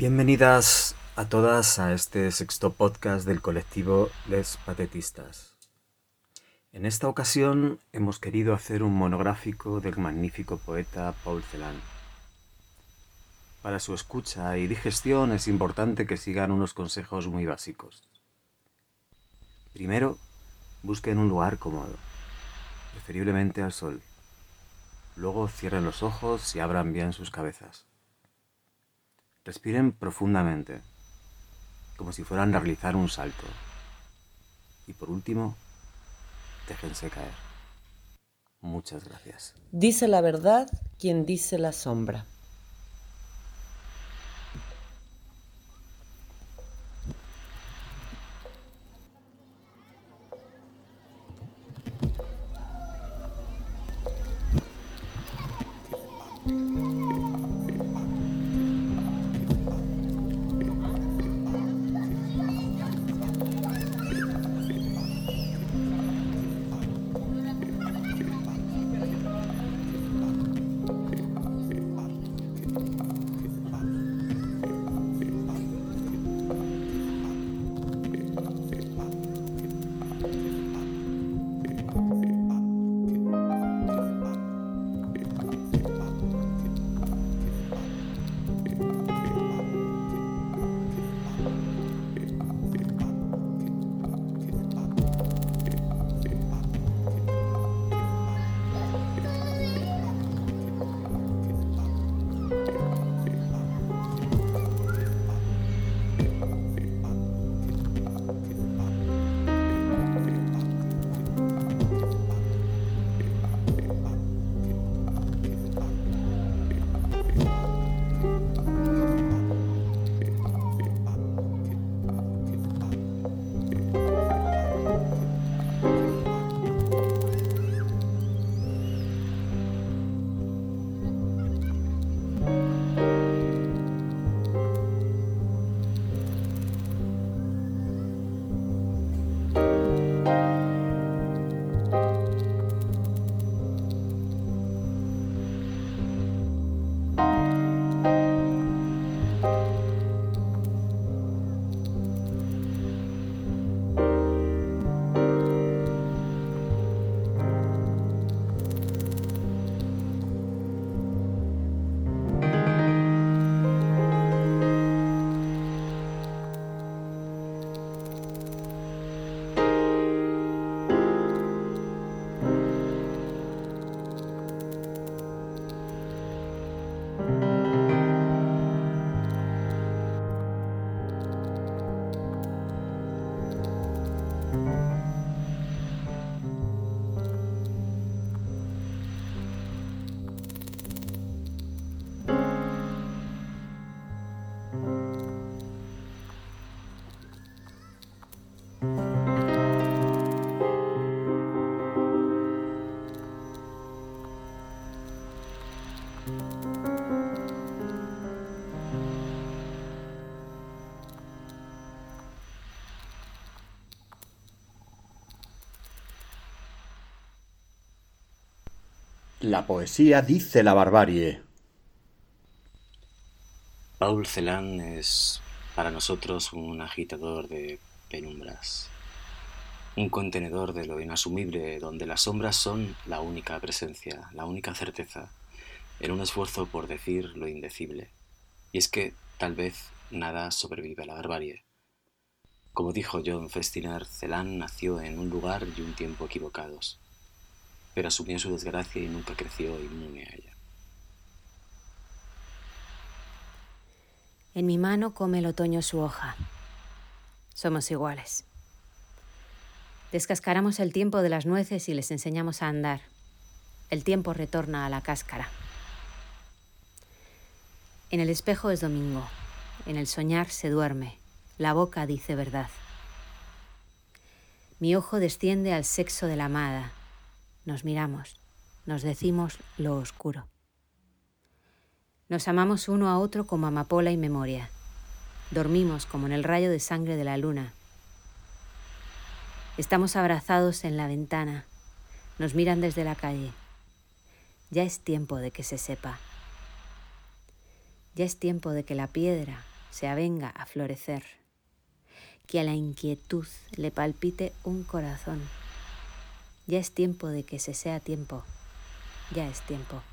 Bienvenidas a todas a este sexto podcast del colectivo Les Patetistas. En esta ocasión hemos querido hacer un monográfico del magnífico poeta Paul Celan. Para su escucha y digestión es importante que sigan unos consejos muy básicos. Primero, busquen un lugar cómodo, preferiblemente al sol. Luego cierren los ojos y abran bien sus cabezas. Respiren profundamente, como si fueran a realizar un salto. Y por último, déjense caer. Muchas gracias. Dice la verdad quien dice la sombra. La poesía dice la barbarie. Paul Celan es para nosotros un agitador de penumbras, un contenedor de lo inasumible donde las sombras son la única presencia, la única certeza, en un esfuerzo por decir lo indecible. Y es que tal vez nada sobrevive a la barbarie. Como dijo John Festinger, Celan nació en un lugar y un tiempo equivocados, pero asumió su desgracia y nunca creció inmune a ella. En mi mano come el otoño su hoja. Somos iguales. Descascaramos el tiempo de las nueces y les enseñamos a andar. El tiempo retorna a la cáscara. En el espejo es domingo. En el soñar se duerme. La boca dice verdad. Mi ojo desciende al sexo de la amada. Nos miramos. Nos decimos lo oscuro. Nos amamos uno a otro como amapola y memoria. Dormimos como en el rayo de sangre de la luna. Estamos abrazados en la ventana. Nos miran desde la calle. Ya es tiempo de que se sepa. Ya es tiempo de que la piedra se avenga a florecer, que a la inquietud le palpite un corazón. Ya es tiempo de que se sea tiempo, ya es tiempo.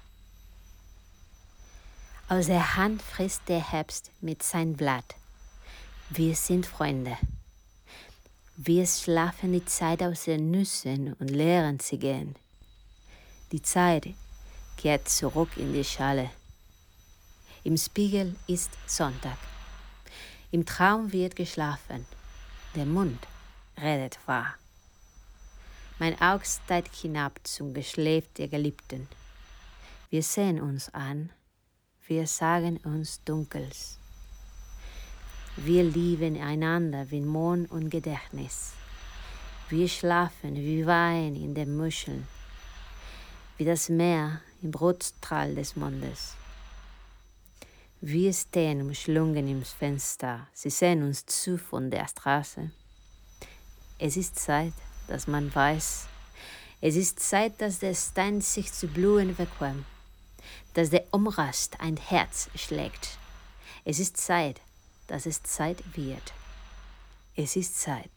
Aus der Hand frisst der Herbst mit sein Blatt. Wir sind Freunde. Wir schlafen die Zeit aus den Nüssen und lehren sie gehen. Die Zeit kehrt zurück in die Schale. Im Spiegel ist Sonntag. Im Traum wird geschlafen. Der Mund redet wahr. Mein Auge steigt hinab zum Geschleif der Geliebten. Wir sehen uns an, wir sagen uns Dunkels. Wir lieben einander wie Mond und Gedächtnis. Wir schlafen wie Wein in den Muscheln, wie das Meer im Brotstrahl des Mondes. Wir stehen umschlungen im Fenster, sie sehen uns zu von der Straße. Es ist Zeit, dass man weiß, es ist Zeit, dass der Stein sich zu blühen bekommt, dass der Umrast ein Herz schlägt. Es ist Zeit, dass es Zeit wird. Es ist Zeit.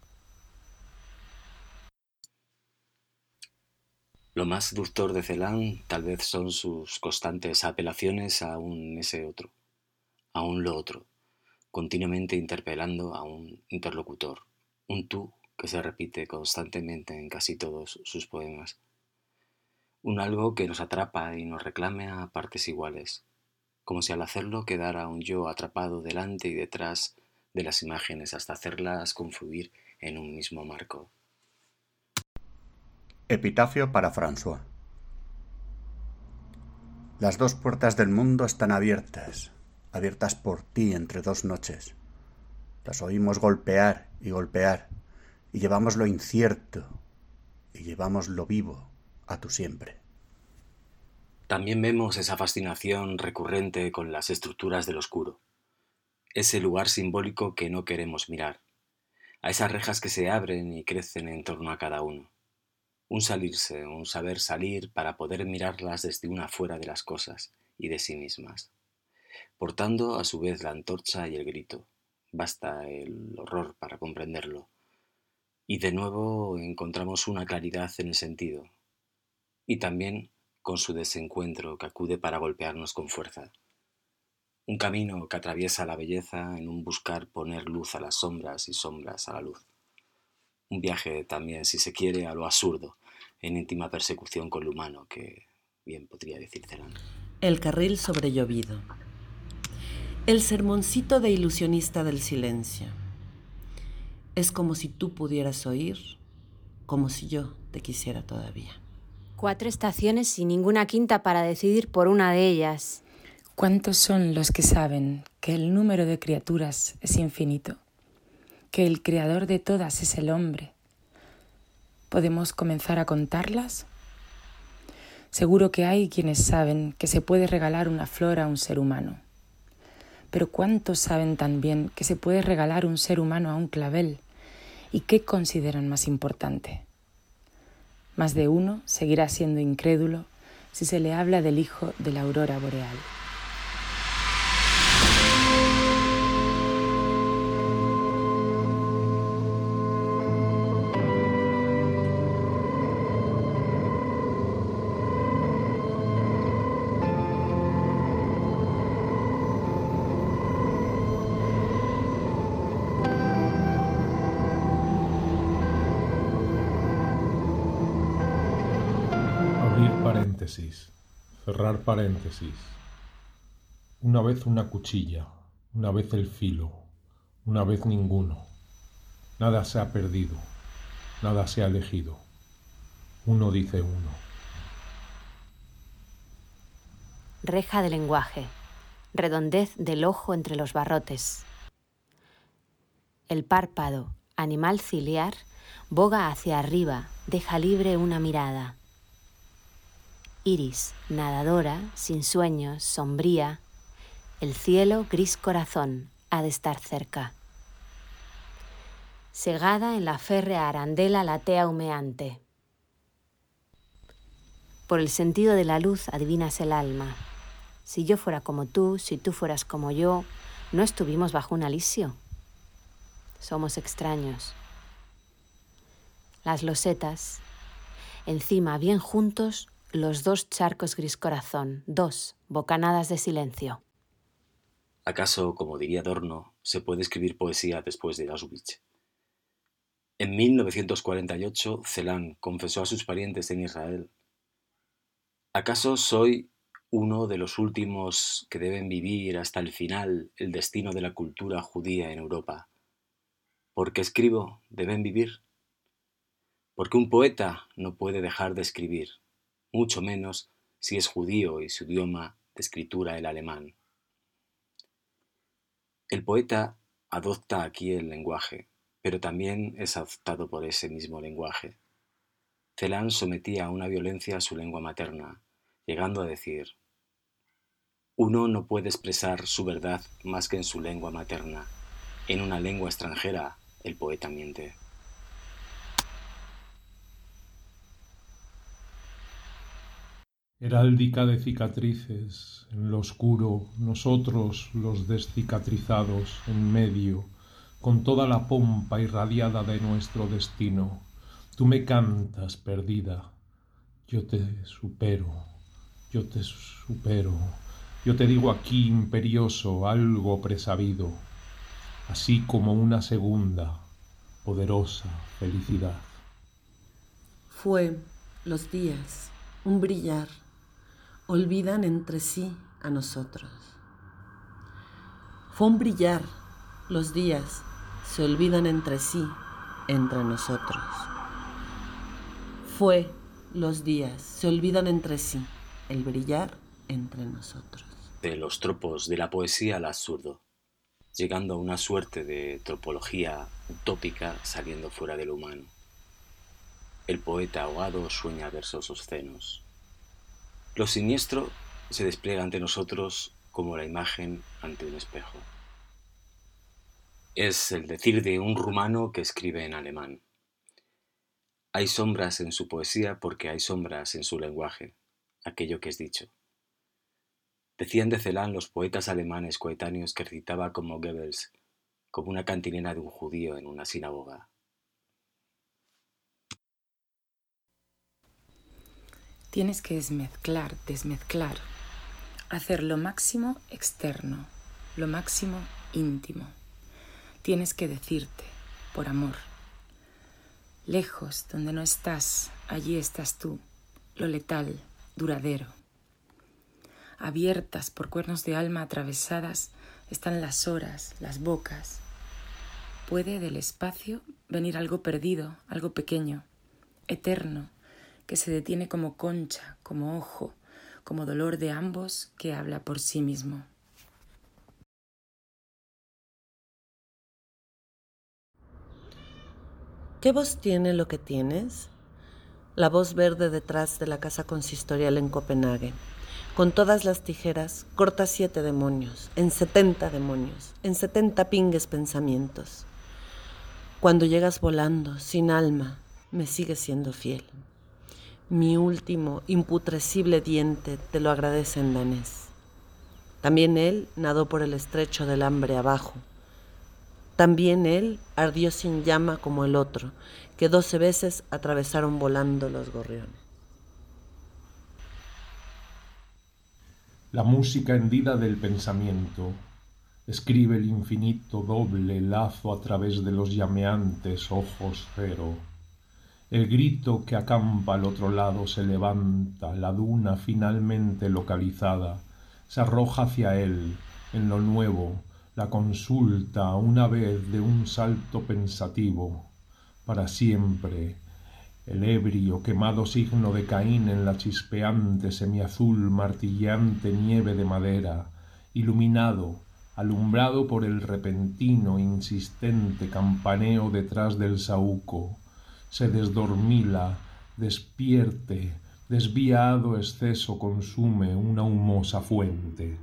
Lo más seductor de Celan tal vez son sus constantes apelaciones a un ese otro, a un lo otro, continuamente interpelando a un interlocutor, un tú que se repite constantemente en casi todos sus poemas. Un algo que nos atrapa y nos reclame a partes iguales, como si al hacerlo quedara un yo atrapado delante y detrás de las imágenes hasta hacerlas confluir en un mismo marco. Epitafio para François. Las dos puertas del mundo están abiertas, abiertas por ti entre dos noches. Las oímos golpear, y llevamos lo incierto, y llevamos lo vivo a tu siempre. También vemos esa fascinación recurrente con las estructuras del oscuro, ese lugar simbólico que no queremos mirar, a esas rejas que se abren y crecen en torno a cada uno. Un salirse, un saber salir para poder mirarlas desde una fuera de las cosas y de sí mismas, portando a su vez la antorcha y el grito. Basta el horror para comprenderlo. Y de nuevo encontramos una claridad en el sentido, y también con su desencuentro que acude para golpearnos con fuerza. Un camino que atraviesa la belleza en un buscar poner luz a las sombras y sombras a la luz. Un viaje también, si se quiere, a lo absurdo, en íntima persecución con lo humano, que bien podría decir Celan. El carril sobrellovido. El sermoncito de ilusionista del silencio. Es como si tú pudieras oír, como si yo te quisiera todavía. 4 estaciones y ninguna quinta para decidir por una de ellas. ¿Cuántos son los que saben que el número de criaturas es infinito? Que el creador de todas es el hombre. ¿Podemos comenzar a contarlas? Seguro que hay quienes saben que se puede regalar una flor a un ser humano. Pero ¿cuántos saben también que se puede regalar un ser humano a un clavel? ¿Y qué consideran más importante? Más de uno seguirá siendo incrédulo si se le habla del hijo de la aurora boreal. Cerrar paréntesis. Una vez una cuchilla, una vez el filo, una vez ninguno. Nada se ha perdido, nada se ha elegido. Uno dice uno. Reja de lenguaje, redondez del ojo entre los barrotes. El párpado, animal ciliar, boga hacia arriba, deja libre una mirada. Iris, nadadora, sin sueños, sombría, el cielo gris corazón ha de estar cerca. Segada en la férrea arandela latea humeante. Por el sentido de la luz adivinas el alma. Si yo fuera como tú, si tú fueras como yo, No estuvimos bajo un alisio. Somos extraños. Las losetas, encima, bien juntos, los dos charcos gris corazón, 2 bocanadas de silencio. ¿Acaso, como diría Adorno, se puede escribir poesía después de Auschwitz? En 1948, Celan confesó a sus parientes en Israel: ¿acaso soy uno de los últimos que deben vivir hasta el final el destino de la cultura judía en Europa? ¿Porque escribo, deben vivir? Porque un poeta no puede dejar de escribir, mucho menos si es judío y su idioma de escritura el alemán. El poeta adopta aquí el lenguaje, pero también es adoptado por ese mismo lenguaje. Celan sometía a una violencia a su lengua materna, llegando a decir: uno no puede expresar su verdad más que en su lengua materna. En una lengua extranjera, el poeta miente. Heráldica de cicatrices, en lo oscuro, nosotros los descicatrizados, en medio, con toda la pompa irradiada de nuestro destino. Tú me cantas, perdida, yo te supero, yo te supero, yo te digo aquí imperioso algo presabido, así como una segunda, poderosa felicidad. Fue los días, un brillar, olvidan entre sí a nosotros. Fue un brillar, los días se olvidan entre sí, entre nosotros. Fue los días se olvidan entre sí, el brillar entre nosotros. De los tropos de la poesía al absurdo, llegando a una suerte de tropología utópica saliendo fuera de lo humano. El poeta ahogado sueña versos obscenos. Lo siniestro se despliega ante nosotros como la imagen ante un espejo. Es el decir de un rumano que escribe en alemán. Hay sombras en su poesía porque hay sombras en su lenguaje, aquello que es dicho. Decían de Celan los poetas alemanes coetáneos que recitaba como Goebbels, como una cantinera de un judío en una sinagoga. Tienes que desmezclar, hacer lo máximo externo, lo máximo íntimo. Tienes que decirte, por amor. Lejos, donde no estás, allí estás tú, lo letal, duradero. Abiertas por cuernos de alma atravesadas están las horas, las bocas. Puede del espacio venir algo perdido, algo pequeño, eterno, que se detiene como concha, como ojo, como dolor de ambos que habla por sí mismo. ¿Qué voz tiene lo que tienes? La voz verde detrás de la casa consistorial en Copenhague. Con todas las tijeras, corta 7 demonios, en 70 pingues pensamientos. Cuando llegas volando, sin alma, me sigues siendo fiel. Mi último, imputrescible diente te lo agradece en danés. También él nadó por el estrecho del hambre abajo. También él ardió sin llama como el otro, que 12 veces atravesaron volando los gorriones. La música hendida del pensamiento escribe el infinito doble lazo a través de los llameantes ojos cero. El grito que acampa al otro lado se levanta, la duna finalmente localizada, se arroja hacia él, en lo nuevo, la consulta una vez de un salto pensativo, para siempre, el ebrio quemado signo de Caín en la chispeante semiazul martilleante nieve de madera, iluminado, alumbrado por el repentino insistente campaneo detrás del saúco, se desdormila, despierte, desviado exceso consume una humosa fuente.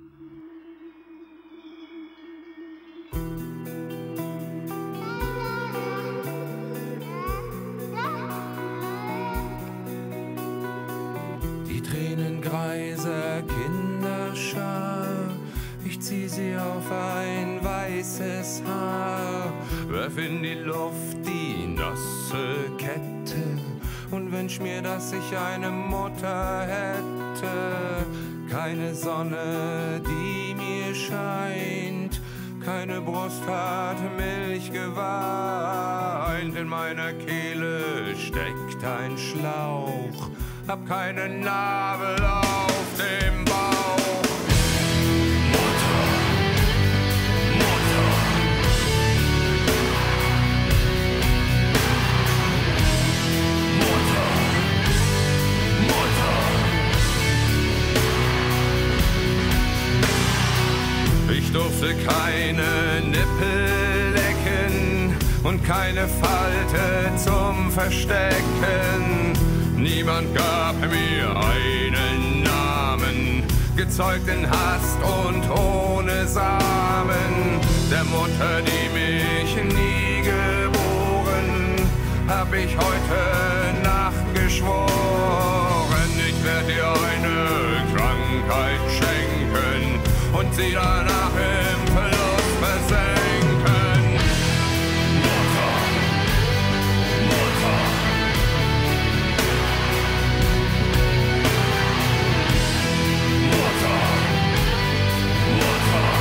Die tränengreise Kinderschar, ich zieh sie auf ein weißes Haar, werf in die Luft die nasse Kette und wünsch mir, dass ich eine Mutter hätte. Keine Sonne, die mir scheint, keine Brust hat Milch geweint. In meiner Kehle steckt ein Schlauch, hab keinen Nabel auf dem Bauch. Mutter, Mutter. Mutter, Mutter. Ich durfte keine Nippel lecken und keine Falte zum Verstecken. Niemand gab mir einen Namen, gezeugt in Hast und ohne Samen. Der Mutter, die mich nie geboren, hab ich heute Nacht geschworen. Ich werd dir eine Krankheit schenken und sie danach im Verlust versenken. Mutter, Mutter. Mutter, Mutter.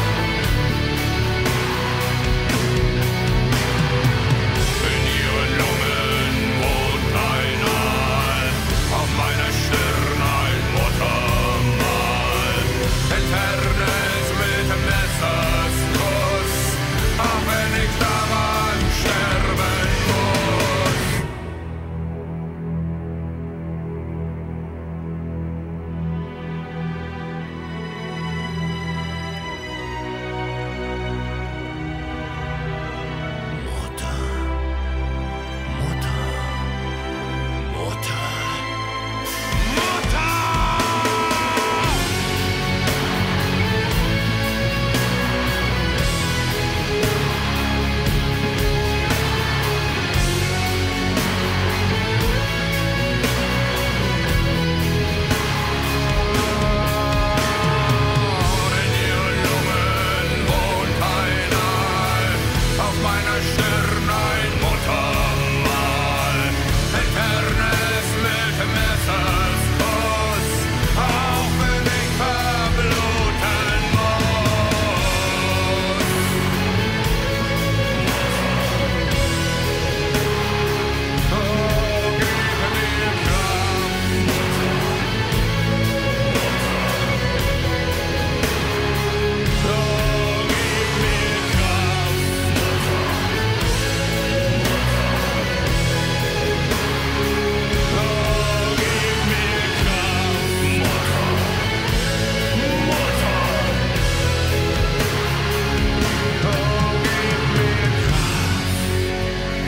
In ihren Lungen wohnt ein Aal, auf meiner Stirn ein Muttermal. Enternes mit Messerskuss, auch wenn ich daran sterben muss. Mutter, Mutter, Mutter, Mutter! In ihren Lungen wohnt ein Aal, auf meiner Stirn ein Muttermal. Enternes mit Messerskuss, auch wenn ich verbluten muss. Oh, gib mir Kraft, oh, gib mir Kraft. Oh, gib mir Kraft, Mutter, Mutter. Oh, gib mir Kraft.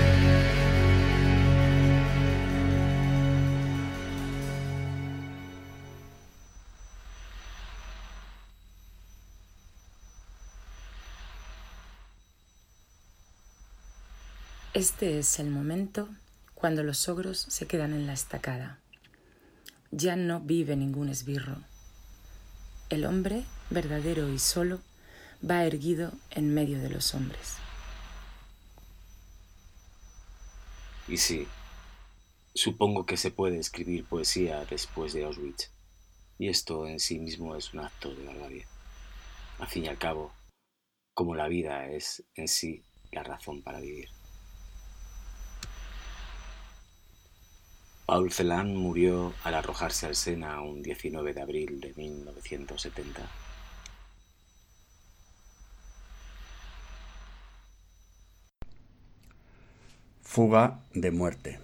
Este es el momento cuando los ogros se quedan en la estacada. Ya no vive ningún esbirro. El hombre, verdadero y solo, va erguido en medio de los hombres. Y sí, supongo que se puede escribir poesía después de Auschwitz, y esto en sí mismo es un acto de barbarie. Al fin y al cabo, como la vida es en sí la razón para vivir. Paul Celan murió al arrojarse al Sena un 19 de abril de 1970. Fuga de muerte.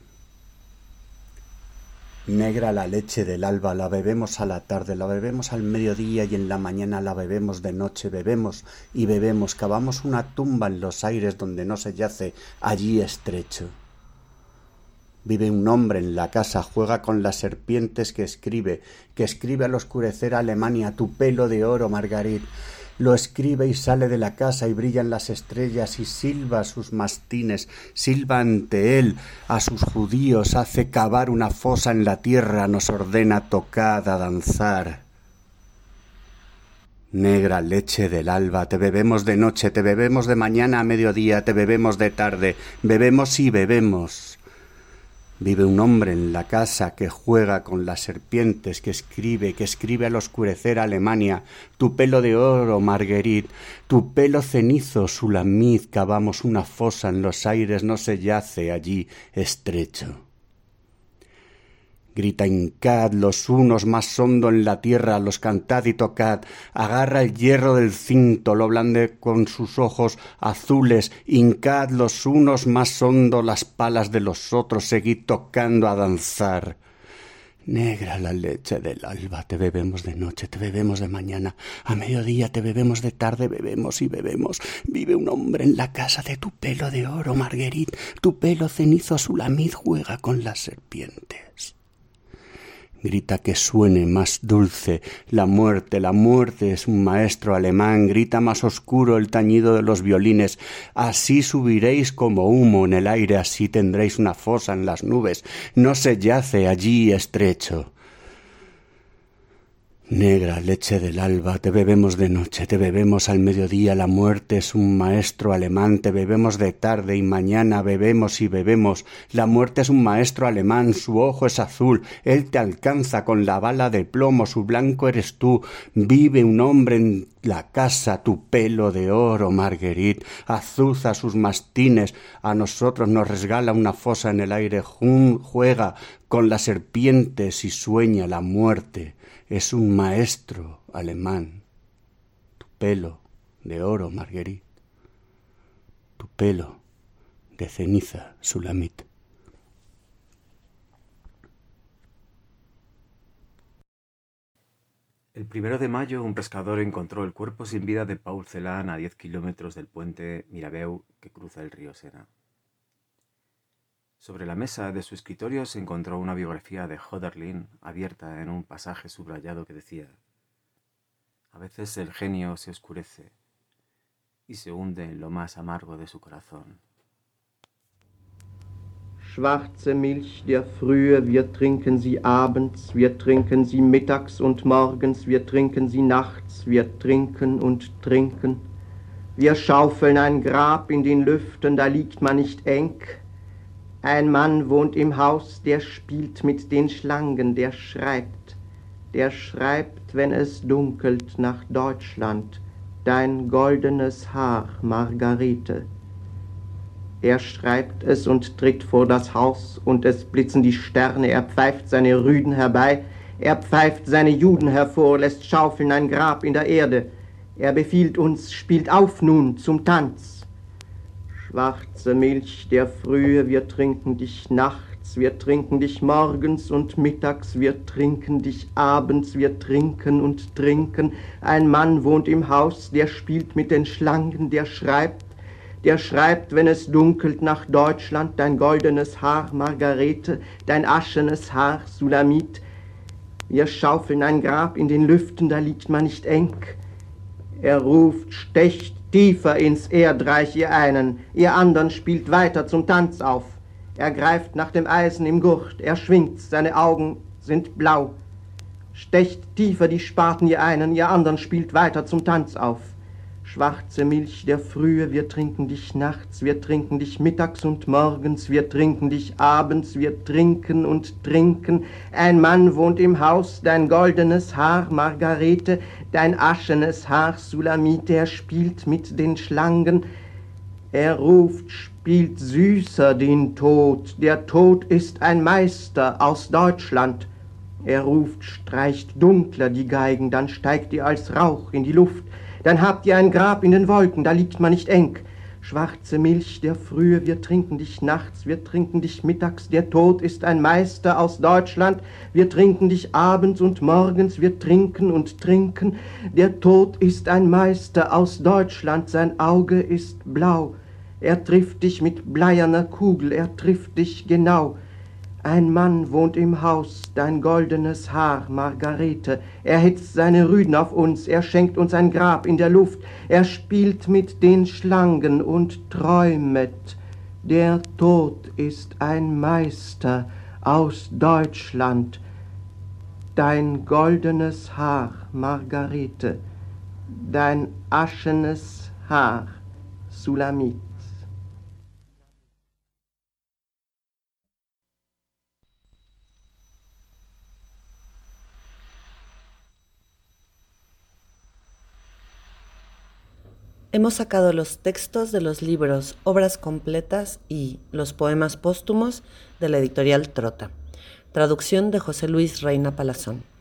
Negra la leche del alba, la bebemos a la tarde, la bebemos al mediodía y en la mañana la bebemos de noche, bebemos y bebemos, cavamos una tumba en los aires donde no se yace, allí estrecho. Vive un hombre en la casa, juega con las serpientes que escribe al oscurecer Alemania, tu pelo de oro, Margarit. Lo escribe y sale de la casa y brillan las estrellas y silba a sus mastines, silba ante él, a sus judíos, hace cavar una fosa en la tierra, nos ordena tocad a danzar. Negra leche del alba, te bebemos de noche, te bebemos de mañana a mediodía, te bebemos de tarde, bebemos y bebemos. Vive un hombre en la casa que juega con las serpientes, que escribe al oscurecer Alemania. Tu pelo de oro, Marguerite, tu pelo cenizo, Sulamit, cavamos una fosa en los aires, no se yace allí estrecho. Grita hincad los unos más hondo en la tierra, los cantad y tocad, agarra el hierro del cinto, lo blande con sus ojos azules, hincad los unos más hondo las palas de los otros, seguid tocando a danzar. Negra la leche del alba, te bebemos de noche, te bebemos de mañana, a mediodía te bebemos de tarde, bebemos y bebemos. Vive un hombre en la casa de tu pelo de oro, Marguerite, tu pelo cenizo, Sulamit, juega con las serpientes. Grita que suene más dulce la muerte es un maestro alemán, grita más oscuro el tañido de los violines, así subiréis como humo en el aire, así tendréis una fosa en las nubes, no se yace allí estrecho. Negra leche del alba, te bebemos de noche, te bebemos al mediodía, la muerte es un maestro alemán, te bebemos de tarde y mañana, bebemos y bebemos. La muerte es un maestro alemán, su ojo es azul, él te alcanza con la bala de plomo, su blanco eres tú. Vive un hombre en la casa, tu pelo de oro, Marguerite, azuza sus mastines, a nosotros nos resgala una fosa en el aire, juega con las serpientes y sueña la muerte. Es un maestro alemán. Tu pelo de oro, Marguerite. Tu pelo de ceniza, Sulamit. El 1 de mayo, un pescador encontró el cuerpo sin vida de Paul Celan a 10 kilómetros del puente Mirabeau que cruza el río Sena. Sobre la mesa de su escritorio se encontró una biografía de Hölderlin abierta en un pasaje subrayado que decía: a veces el genio se oscurece y se hunde en lo más amargo de su corazón. Schwarze Milch der Frühe, wir trinken sie abends, wir trinken sie mittags und morgens, wir trinken sie nachts, wir trinken und trinken. Wir schaufeln ein Grab in den Lüften, da liegt man nicht eng. Ein Mann wohnt im Haus, der spielt mit den Schlangen, der schreibt, wenn es dunkelt, nach Deutschland, dein goldenes Haar, Margarete. Er schreibt es und tritt vor das Haus, und es blitzen die Sterne, er pfeift seine Rüden herbei, er pfeift seine Juden hervor, lässt schaufeln ein Grab in der Erde. Er befiehlt uns, spielt auf nun zum Tanz. Schwarze Milch der Frühe, wir trinken dich nachts, wir trinken dich morgens und mittags, wir trinken dich abends, wir trinken und trinken. Ein Mann wohnt im Haus, der spielt mit den Schlangen, der schreibt, wenn es dunkelt, nach Deutschland, dein goldenes Haar, Margarete, dein aschenes Haar, Sulamit. Wir schaufeln ein Grab in den Lüften, da liegt man nicht eng. Er ruft, stecht tiefer ins Erdreich, ihr einen, ihr andern spielt weiter zum Tanz auf. Er greift nach dem Eisen im Gurt, er schwingt's, seine Augen sind blau. Stecht tiefer die Spaten, ihr einen, ihr andern spielt weiter zum Tanz auf. Schwarze Milch der Frühe, wir trinken dich nachts, wir trinken dich mittags und morgens, wir trinken dich abends, wir trinken und trinken. Ein Mann wohnt im Haus, dein goldenes Haar, Margarete, dein aschenes Haar, Sulamit, er spielt mit den Schlangen. Er ruft, spielt süßer den Tod, der Tod ist ein Meister aus Deutschland. Er ruft, streicht dunkler die Geigen, dann steigt ihr als Rauch in die Luft. Dann habt ihr ein Grab in den Wolken, da liegt man nicht eng. Schwarze Milch der Frühe, wir trinken dich nachts, wir trinken dich mittags, der Tod ist ein Meister aus Deutschland. Wir trinken dich abends und morgens, wir trinken und trinken. Der Tod ist ein Meister aus Deutschland, sein Auge ist blau. Er trifft dich mit bleierner Kugel, er trifft dich genau. Ein Mann wohnt im Haus, dein goldenes Haar, Margarete. Er hetzt seine Rüden auf uns, er schenkt uns ein Grab in der Luft. Er spielt mit den Schlangen und träumet. Der Tod ist ein Meister aus Deutschland. Dein goldenes Haar, Margarete. dein aschenes Haar, Sulamit. Hemos sacado los textos de los libros Obras Completas y Los Poemas Póstumos de la editorial Trota. Traducción de José Luis Reina Palazón.